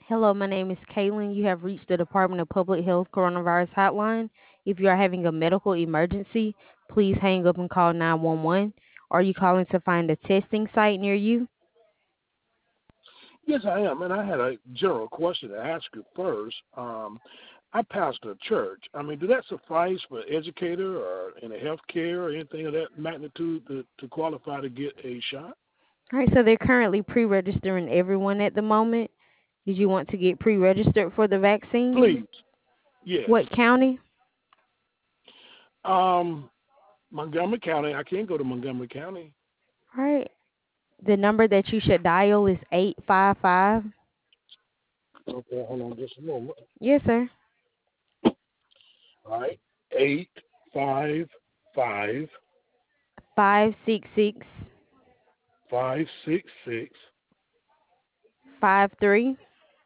Hello, my name is Kaylin. You have reached the Department of Public Health Coronavirus Hotline. If you are having a medical emergency, please hang up and call 911. Are you calling to find a testing site near you? Yes, I am, and I had a general question to ask you first. I pastor a church. I mean, do that suffice for educator or in a healthcare or anything of that magnitude to qualify to get a shot? All right, so they're currently pre-registering everyone at the moment. Did you want to get pre-registered for the vaccine? Please, yes. What county? Um, Montgomery County. I can't go to Montgomery County. All right. The number that you should dial is 855. Okay, hold on just a moment. Yes, sir. All right, 855 566 566 5333.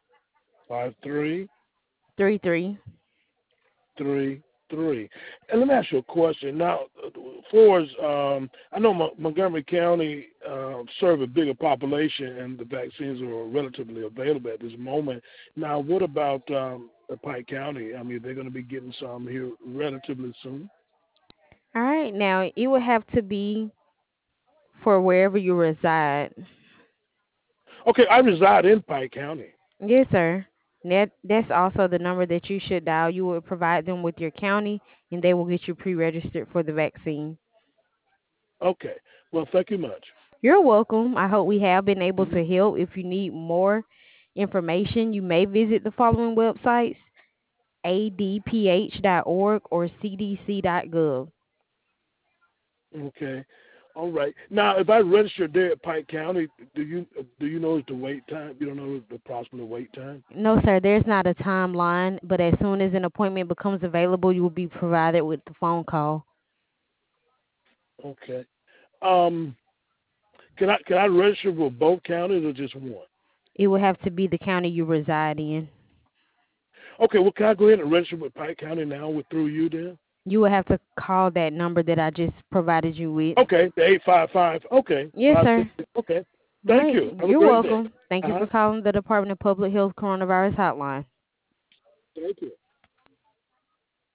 5333. And let me ask you a question. Now, for as I know Montgomery County serve a bigger population, and the vaccines are relatively available at this moment. Now, what about Pike County? I mean, they're going to be getting some here relatively soon. All right. Now, it would have to be for wherever you reside. Okay, I reside in Pike County. Yes, sir. That's also the number that you should dial. You will provide them with your county, and they will get you pre-registered for the vaccine. Okay. Well, thank you much. You're welcome. I hope we have been able Mhm. to help. If you need more information, you may visit the following websites: adph.org or cdc.gov. Okay. All right. Now, if I register there at Pike County, do you know the wait time? You don't know the approximate wait time? No, sir, there's not a timeline, but as soon as an appointment becomes available, you will be provided with the phone call. Okay. Um, can I register for both counties or just one? It will have to be the county you reside in. Okay. Well, can I go ahead and register with Pike County now with through you then? You will have to call that number that I just provided you with. Okay. The 855. Okay. Yes, sir. 560. Okay. All Thank right. you. Have a You're great day. welcome. Thank Uh you huh. for calling the Department of Public Health Coronavirus Hotline. Thank you.